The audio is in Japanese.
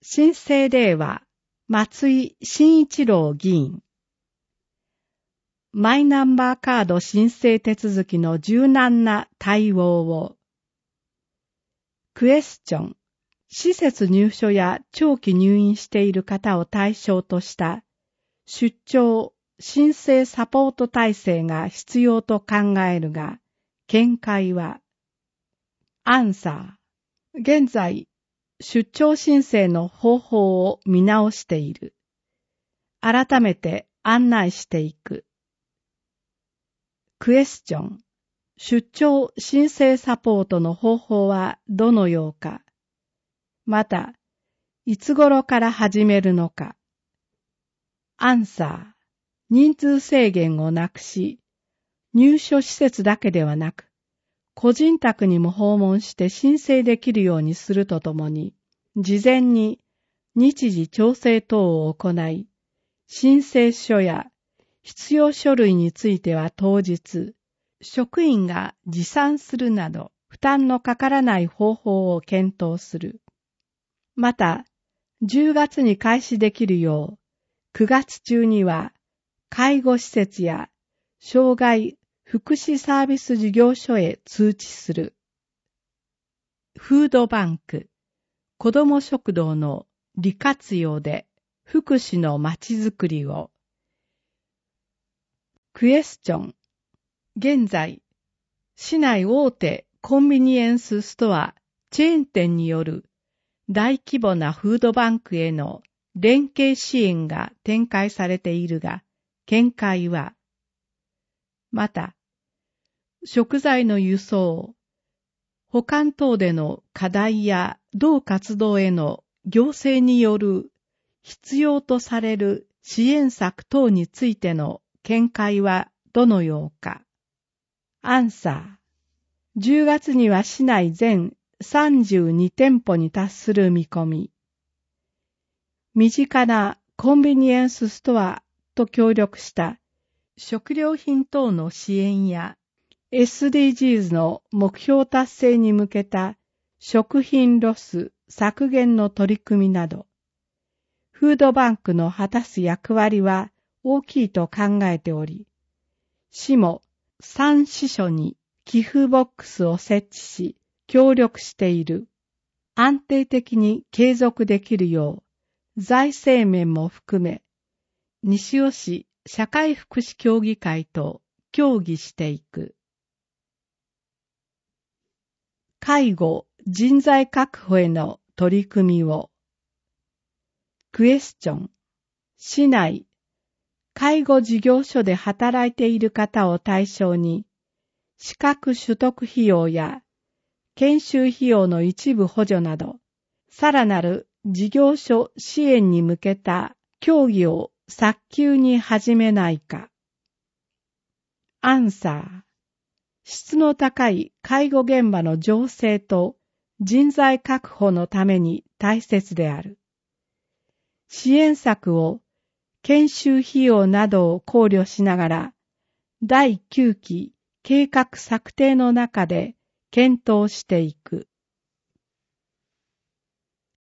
新生令和、松井慎一郎議員。マイナンバーカード申請手続きの柔軟な対応を。クエスチョン。施設入所や長期入院している方を対象とした出張申請サポート体制が必要と考えるが、見解は。アンサー。現在、出張申請の方法を見直している。改めて案内していく。クエスチョン。出張申請サポートの方法はどのようか。また、いつ頃から始めるのか。アンサー。人数制限をなくし、入所施設だけではなく、個人宅にも訪問して申請できるようにするとともに、事前に日時調整等を行い、申請書や必要書類については当日、職員が持参するなど負担のかからない方法を検討する。また、10月に開始できるよう、9月中には介護施設や障害福祉サービス事業所へ通知する。フードバンク、子ども食堂の利活用で福祉のまちづくりを。クエスチョン。現在、市内大手コンビニエンスストア、チェーン店による大規模なフードバンクへの連携支援が展開されているが、見解は。また、食材の輸送、保管等での課題や同活動への行政による必要とされる支援策等についての見解はどのようか。アンサー。10月には市内全32店舗に達する見込み。身近なコンビニエンスストアと協力した食料品等の支援や SDGs の目標達成に向けた食品ロス削減の取り組みなど、フードバンクの果たす役割は大きいと考えており、市も3支所に寄付ボックスを設置し、協力している。安定的に継続できるよう、財政面も含め、西尾市社会福祉協議会と協議していく。介護・人材確保への取り組みを。クエスチョン。市内、介護事業所で働いている方を対象に、資格取得費用や研修費用の一部補助など、さらなる事業所支援に向けた協議を早急に始めないか。アンサー。質の高い介護現場の情勢と人材確保のために大切である。支援策を研修費用などを考慮しながら、第9期計画策定の中で検討していく。